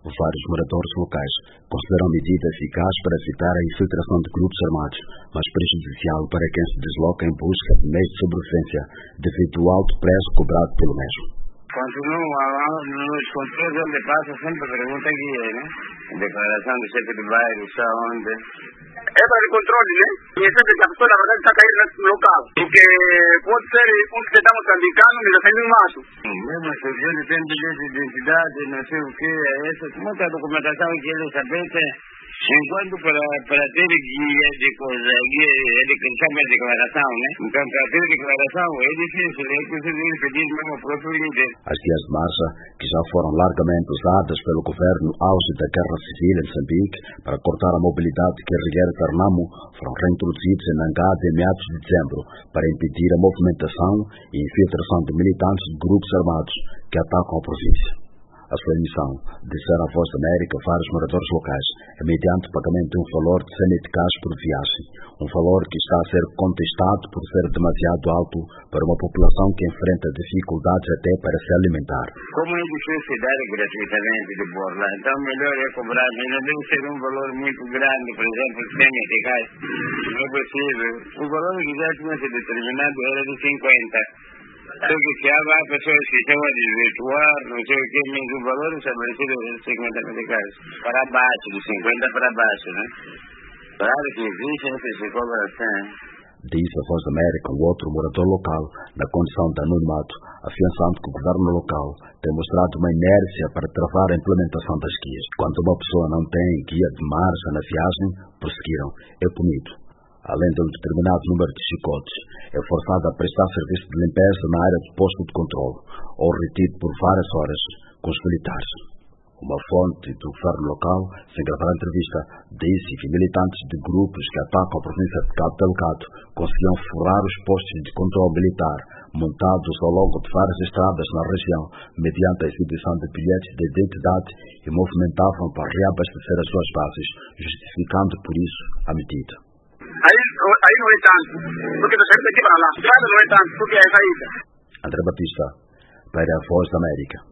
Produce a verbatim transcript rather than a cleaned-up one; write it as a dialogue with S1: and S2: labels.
S1: Vários moradores locais consideram a medida eficaz para evitar a infiltração de grupos armados, mas prejudicial para quem se desloca em busca de meios de sobrevivência, devido ao alto preço cobrado pelo mesmo.
S2: Continuam nos controles onde passa, sempre pergunta aqui, né? Declaração do chefe de bairro, está onde?
S3: É para o controle, né? E é sempre que a pessoa, na verdade, está caindo nesse local. Porque pode ser um cidadão moçambicano, mas está saindo um macho.
S2: Mesmo se ele tem bilhete de identidade, não sei o que, é essa. Muita documentação que ele sabe tem. Enquanto para, para ter guia de coisa, guia, ele chama de declaração, né? Então, para ter declaração é difícil, é preciso ir pedir mesmo ao próprio líder.
S1: As dias de marcha, que já foram largamente usadas pelo governo auge da guerra civil em Moçambique para cortar a mobilidade que irrigueira Tarnamo, foram reintroduzidos em Nangada em meados de dezembro para impedir a movimentação e infiltração de militantes de grupos armados que atacam a província. A sua emissão, disseram à Voz da América vários moradores locais, é mediante o pagamento de um valor de cem meticais por viagem, um valor que está a ser contestado por ser demasiado alto para uma população que enfrenta dificuldades até para se alimentar.
S2: Como é difícil dar gratuitamente de borla, então melhor é cobrar, mas não deve ser um valor muito grande, por exemplo, cem meticais, não é possível. O valor que já tinha sido determinado era de cinquenta. Só que se há pessoas que estão a desvirtuar, não sei o que, mas o valor estabelecido é de cinquenta meticais. Para baixo, de cinquenta para baixo, né? Claro que existe esse se cobra assim.
S1: Disse a Voz da América um outro morador local, na condição de anonimato, afiançando que o governo local tem mostrado uma inércia para travar a implementação das guias. Quando uma pessoa não tem guia de marcha na viagem, prosseguiram, é punido. Além de um determinado número de chicotes, é forçado a prestar serviço de limpeza na área do posto de controle, ou retido por várias horas com os militares. Uma fonte do governo local, sem gravar a entrevista, disse que militantes de grupos que atacam a província de Cabo Delgado conseguiam furar os postos de controle militar, montados ao longo de várias estradas na região, mediante a exibição de bilhetes de identidade e movimentavam para reabastecer as suas bases, justificando por isso a medida.
S3: Aí, aí não é tanto, porque nós temos que ir para lá. Claro, não é tanto, porque é a saída.
S1: André Batista, para a Voz da América.